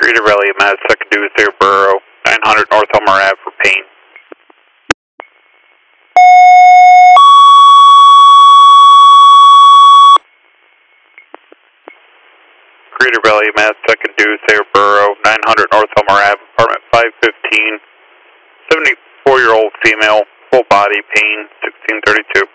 Creator Valley, Mass. 2nd Dewey Borough, 900 North Elmer Ave for pain. Creator Valley, Mass. 2nd Dewey Borough, 900 North Elmer Ave, apartment 515, 74-year-old female, full body, pain, 1632.